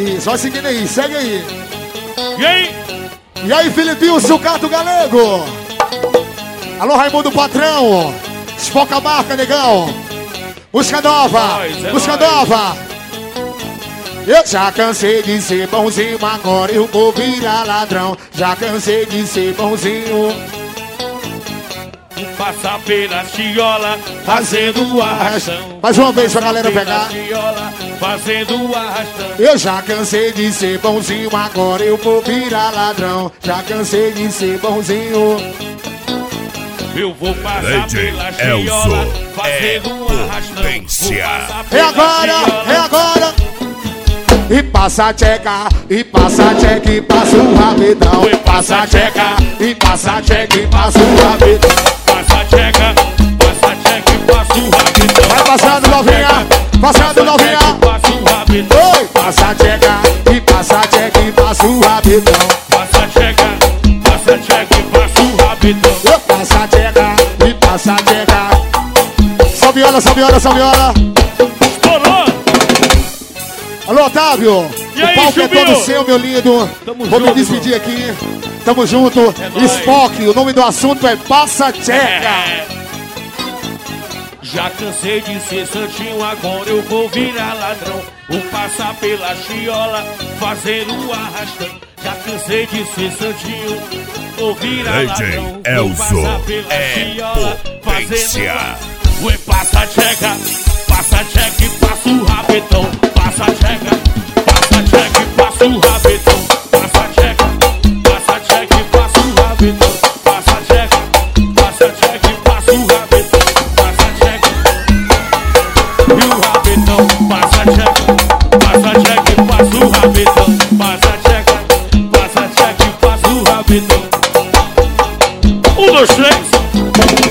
Isso, vai seguindo aí, segue aí. E aí? E aí, Filipinho, sucato galego. Alô, Raimundo Patrão. Esfoca a marca, negão. Música nova, música nova. Eu já cansei de ser bonzinho, agora eu vou virar ladrão. Já cansei de ser bonzinho. Passar pela chiola, fazendo o arrastão. Mais uma vez pra galera pegar. Chiola, fazendo o arrastão. Eu já cansei de ser bonzinho, agora eu vou virar ladrão. Já cansei de ser bonzinho. Eu vou passar pela chiola, fazendo um arrastão. É agora, é agora. E passa a tcheca, e passa a tcheca, e passa o rabetão. E passa a tcheca, e passa a tcheca, e passa o rabetão. Passa a tcheca, e passa o rabetão. Vai passando novinha, passando novinha. Passa o rabetão. Oi, passa a tcheca, e passa a tcheca, e passa o rabetão. Passa a tcheca, e passa o rabetão. Eu passo a tcheca, e passa a tcheca. Só viola, só viola, só viola. Estourou! Alô, Otávio. E aí, o palco Chubinho? é todo seu, meu lindo. Tamo Vou junto, me despedir aqui. Tamo junto. nóis. Spock, o nome do assunto é Passa a Tcheca. Já cansei de ser santinho, agora eu vou virar ladrão. Vou passar pela chiola, fazendo o arrastão. Já cansei de ser santinho, vou virar ladrão. Vou passar pela chiola, fazendo o passa a tcheca, e passa o rabetão. Passa a tcheca, e passa o rabetão. Passa a tcheca, e passa o rabetão. Passa a tcheca, e passa o rabetão. Passa a tcheca e o rabetão. Passa a tcheca, e passa o rabetão. Passa a tcheca, e passa o rabetão. 1, 2, 3.